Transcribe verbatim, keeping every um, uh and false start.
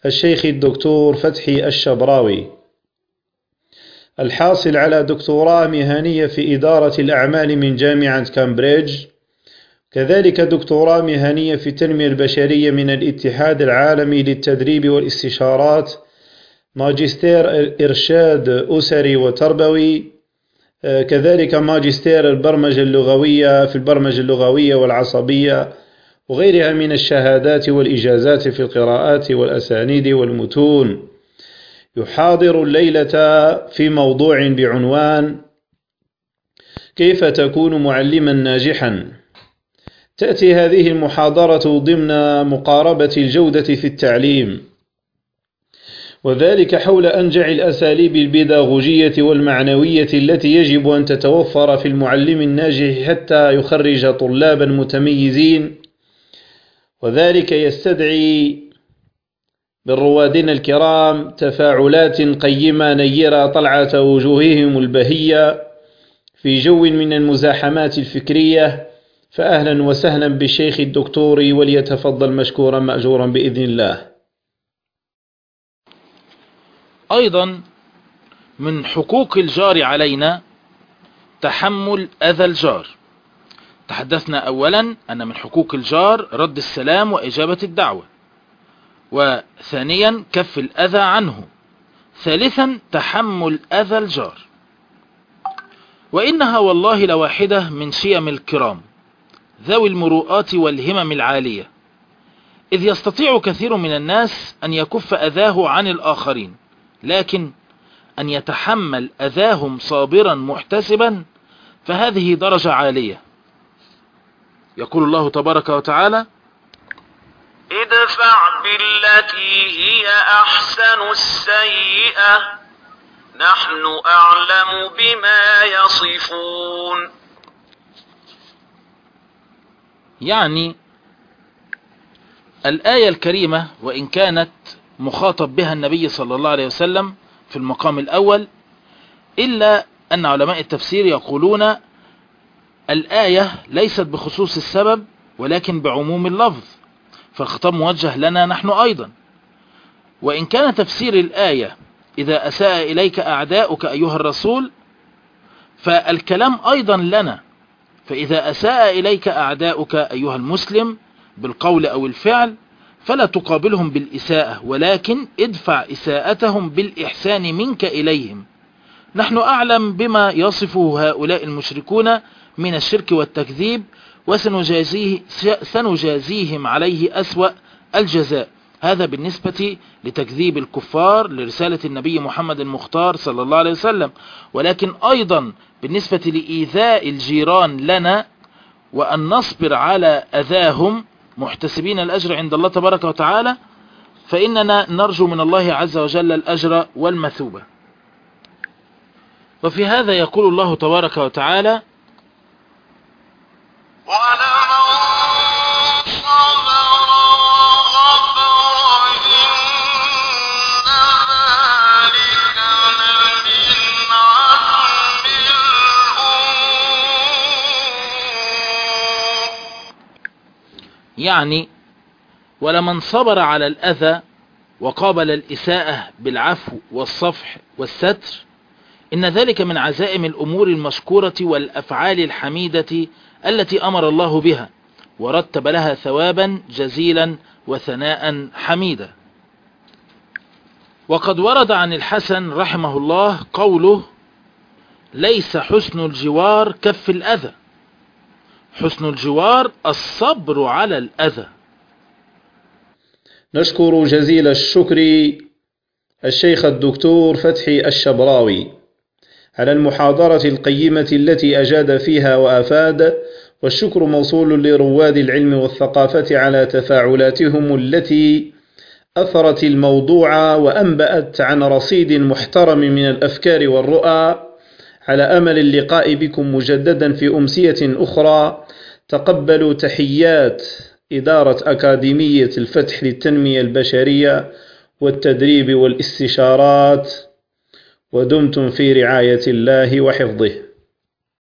الشيخ الدكتور فتحي الشبراوي، الحاصل على دكتوراه مهنية في إدارة الأعمال من جامعة كامبريدج، كذلك دكتوراه مهنية في التنمية البشرية من الاتحاد العالمي للتدريب والاستشارات، ماجستير إرشاد أسري وتربوي، كذلك ماجستير البرمجة اللغوية في البرمجة اللغوية والعصبية، وغيرها من الشهادات والإجازات في القراءات والأسانيد والمتون. يحاضر الليلة في موضوع بعنوان: كيف تكون معلما ناجحا؟ تأتي هذه المحاضرة ضمن مقاربة الجودة في التعليم، وذلك حول أنجع الأساليب البيداغوجية والمعنوية التي يجب أن تتوفر في المعلم الناجح حتى يخرج طلابا متميزين، وذلك يستدعي من روادنا الكرام تفاعلات قيمة نيرة طلعة وجوههم البهية في جو من المزاحمات الفكرية. فأهلا وسهلا بالشيخ الدكتور، وليتفضل مشكورا مأجورا بإذن الله. أيضا من حقوق الجار علينا تحمل أذى الجار. تحدثنا أولا أن من حقوق الجار رد السلام وإجابة الدعوة، وثانيا كف الأذى عنه، ثالثا تحمل أذى الجار. وإنها والله لواحدة من شيم الكرام ذوي المروءات والهمم العالية، إذ يستطيع كثير من الناس أن يكف أذاه عن الآخرين، لكن أن يتحمل أذاهم صابرا محتسبا فهذه درجة عالية. يقول الله تبارك وتعالى: ادفع بالتي هي أحسن السيئة نحن أعلم بما يصفون. يعني الآية الكريمة وإن كانت مخاطب بها النبي صلى الله عليه وسلم في المقام الأول، إلا أن علماء التفسير يقولون الآية ليست بخصوص السبب ولكن بعموم اللفظ، فالخطاب موجه لنا نحن أيضا. وإن كان تفسير الآية إذا أساء إليك أعداؤك أيها الرسول، فالكلام أيضا لنا، فإذا أساء إليك أعداؤك أيها المسلم بالقول أو الفعل فلا تقابلهم بالإساءة، ولكن ادفع إساءتهم بالإحسان منك إليهم. نحن أعلم بما يصفه هؤلاء المشركون من الشرك والتكذيب، وسنجازيه سنجازيهم عليه أسوأ الجزاء. هذا بالنسبة لتكذيب الكفار لرسالة النبي محمد المختار صلى الله عليه وسلم. ولكن أيضا بالنسبة لإيذاء الجيران لنا وأن نصبر على أذاهم محتسبين الأجر عند الله تبارك وتعالى، فإننا نرجو من الله عز وجل الأجر والمثوبة. وفي هذا يقول الله تبارك وتعالى: يعني ولمن صبر على الأذى وقابل الإساءة بالعفو والصفح والستر، إن ذلك من عزائم الأمور المشكورة والأفعال الحميدة التي أمر الله بها ورتب لها ثوابا جزيلا وثناء حميدا. وقد ورد عن الحسن رحمه الله قوله: ليس حسن الجوار كف الأذى، حسن الجوار الصبر على الأذى. نشكر جزيل الشكر الشيخ الدكتور فتحي الشبراوي على المحاضرة القيمة التي أجاد فيها وأفاد، والشكر موصول لرواد العلم والثقافة على تفاعلاتهم التي أثرت الموضوع وأنبأت عن رصيد محترم من الأفكار والرؤى، على أمل اللقاء بكم مجددا في أمسية أخرى. تقبلوا تحيات إدارة أكاديمية الفتح للتنمية البشرية والتدريب والاستشارات، ودمتم في رعاية الله وحفظه.